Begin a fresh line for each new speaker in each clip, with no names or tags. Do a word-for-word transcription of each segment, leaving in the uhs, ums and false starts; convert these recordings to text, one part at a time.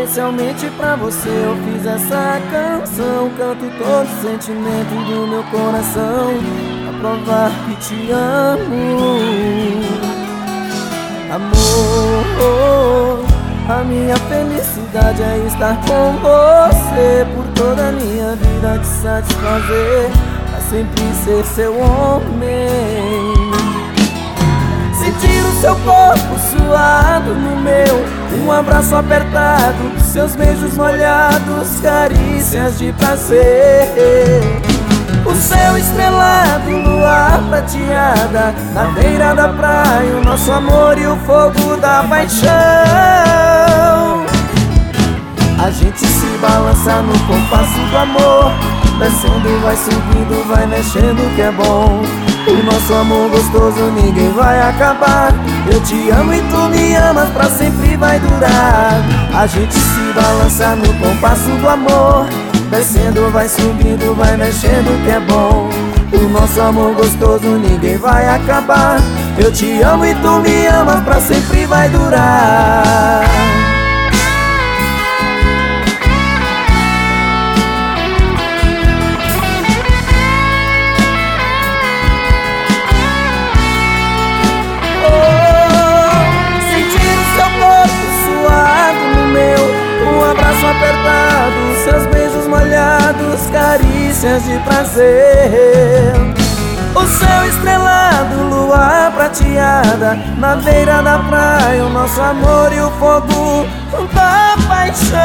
Especialmente pra você eu fiz essa canção. Canto todo o sentimento do meu coração pra provar que te amo. Amor, a minha felicidade é estar com você por toda a minha vida, te satisfazer, pra sempre ser seu homem. Sentir o seu corpo suado no meu, um abraço apertado, seus beijos molhados, carícias de prazer. O céu estrelado, lua prateada, na beira da praia, o nosso amor e o fogo da paixão. A gente se balança no compasso do amor, descendo, vai subindo, vai mexendo que é bom. O nosso amor gostoso ninguém vai acabar. Eu te amo e tu me amas, pra sempre vai durar. A gente se balança no compasso do amor, descendo, vai subindo, vai mexendo que é bom. O nosso amor gostoso ninguém vai acabar. Eu te amo e tu me amas, pra sempre vai durar. Apertado, seus beijos molhados, carícias de prazer. O céu estrelado, lua prateada, na beira da praia, o nosso amor e o fogo da paixão.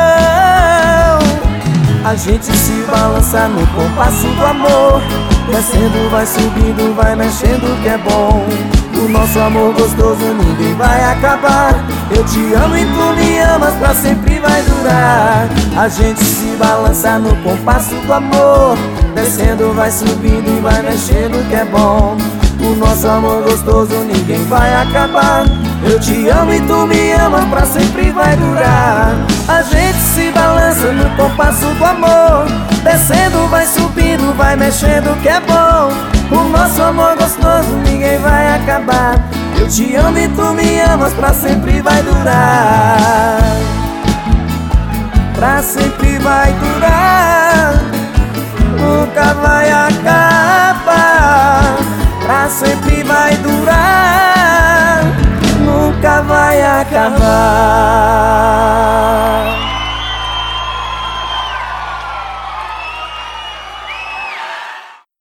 A gente se balança no compasso do amor, descendo, vai subindo, vai mexendo que é bom. O nosso amor gostoso ninguém vai acabar. Eu te amo e tu me amas, pra sempre vai durar. A gente se balança no compasso do amor, descendo, vai subindo e vai mexendo que é bom. O nosso amor gostoso ninguém vai acabar. Eu te amo e tu me amas, pra sempre vai durar. A gente se balança no compasso do amor, descendo, vai subindo, vai mexendo que é bom. O nosso amor gostoso ninguém vai acabar. Eu te amo e tu me amas, pra sempre vai durar. Pra sempre vai durar, nunca vai acabar. Pra sempre vai durar, nunca vai acabar.